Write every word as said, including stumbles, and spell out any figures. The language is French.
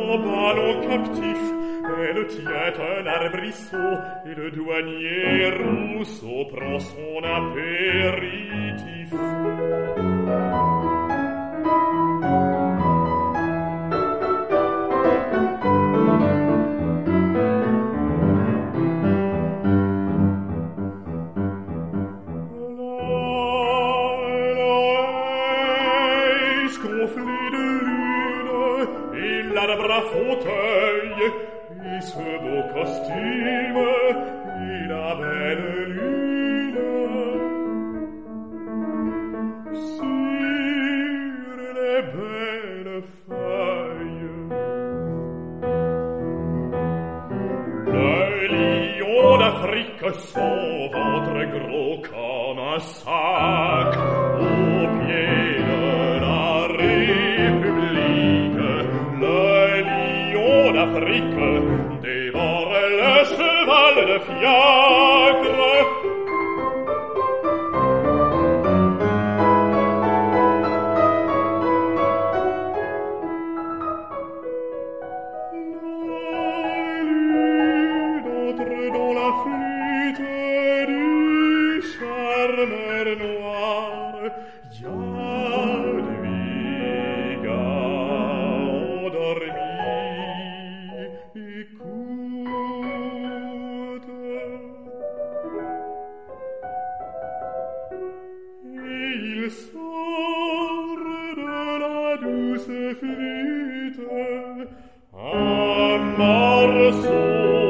au ballon captif. Elle tient un arbrisseau et le douanier Rousseau prend son apéritif. Fauteuil et ce beau costume et la belle lune sur les belles feuilles. Le lion d'Afrique, son ventre gros comme un sac, au pied de la République, le lion d'Afrique dévore le cheval de fiacre. La lune entre dans la flûte du charmeur noir. Jadwiga endormie, écoute. Et il sort de la douce flûte un morceau